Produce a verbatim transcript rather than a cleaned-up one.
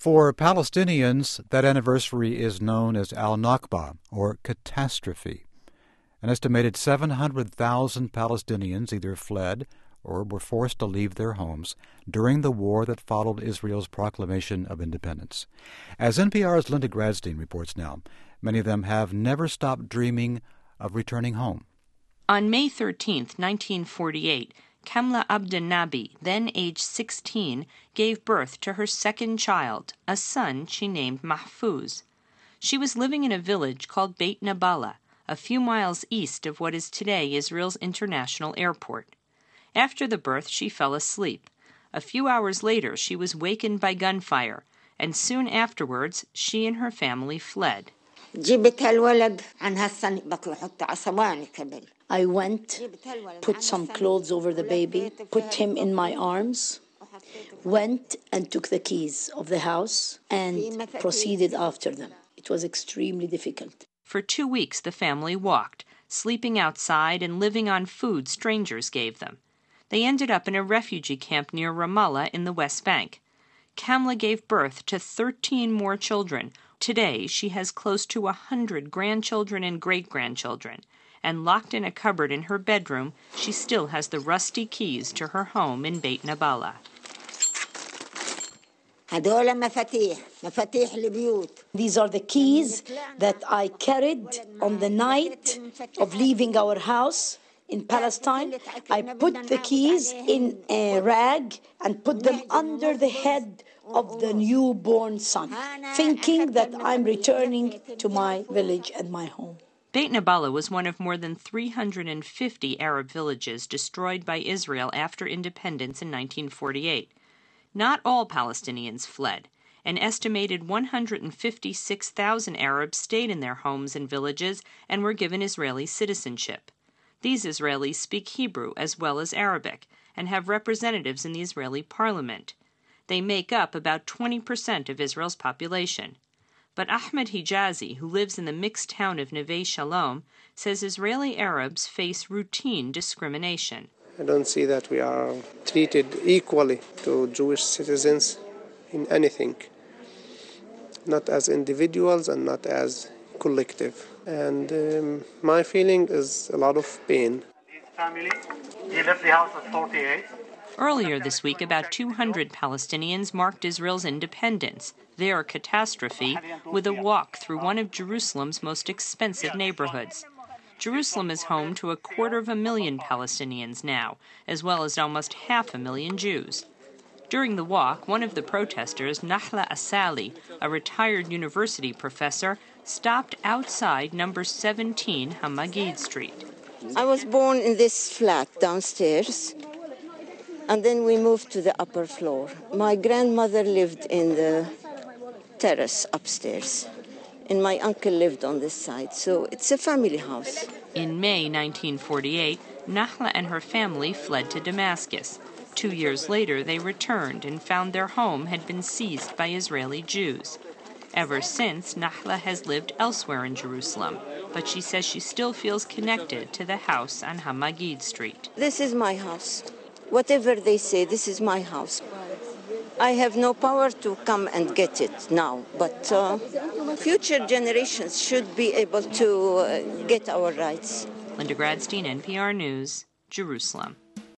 For Palestinians, that anniversary is known as Al-Nakba, or catastrophe. An estimated seven hundred thousand Palestinians either fled or were forced to leave their homes during the war that followed Israel's proclamation of independence. As N P R's Linda Gradstein reports now, many of them have never stopped dreaming of returning home. On May thirteenth, nineteen forty-eight, Kamla Abdelnaby, then aged sixteen, gave birth to her second child, a son she named Mahfouz. She was living in a village called Beit Nabala, a few miles east of what is today Israel's international airport. After the birth, she fell asleep. A few hours later, she was wakened by gunfire, and soon afterwards, she and her family fled. I went, put some clothes over the baby, put him in my arms, went and took the keys of the house and proceeded after them. It was extremely difficult. For two weeks, the family walked, sleeping outside and living on food strangers gave them. They ended up in a refugee camp near Ramallah in the West Bank. Kamla gave birth to thirteen more children. Today, she has close to a hundred grandchildren and great-grandchildren. And locked in a cupboard in her bedroom, she still has the rusty keys to her home in Beit Nabala. These are the keys that I carried on the night of leaving our house in Palestine. I put the keys in a rag and put them under the head of the newborn son, thinking that I'm returning to my village and my home. Beit Nabala was one of more than three hundred fifty Arab villages destroyed by Israel after independence in nineteen forty-eight. Not all Palestinians fled. An estimated one hundred fifty-six thousand Arabs stayed in their homes and villages and were given Israeli citizenship. These Israelis speak Hebrew as well as Arabic and have representatives in the Israeli parliament. They make up about twenty percent of Israel's population. But Ahmed Hijazi, who lives in the mixed town of Neve Shalom, says Israeli Arabs face routine discrimination. I don't see that we are treated equally to Jewish citizens in anything, not as individuals and not as collective. And um, my feeling is a lot of pain. His family, he left the house at forty-eight. Earlier this week, about two hundred Palestinians marked Israel's independence, their catastrophe, with a walk through one of Jerusalem's most expensive neighborhoods. Jerusalem is home to a quarter of a million Palestinians now, as well as almost half a million Jews. During the walk, one of the protesters, Nahla Asali, a retired university professor, stopped outside number seventeen Hamagid Street. I was born in this flat downstairs, and then we moved to the upper floor. My grandmother lived in the terrace upstairs, and my uncle lived on this side, so it's a family house. In May nineteen forty-eight, Nahla and her family fled to Damascus. Two years later, they returned and found their home had been seized by Israeli Jews. Ever since, Nahla has lived elsewhere in Jerusalem, but she says she still feels connected to the house on Hamagid Street. This is my house. Whatever they say, this is my house. I have no power to come and get it now, but uh, future generations should be able to uh, get our rights. Linda Gradstein, N P R News, Jerusalem.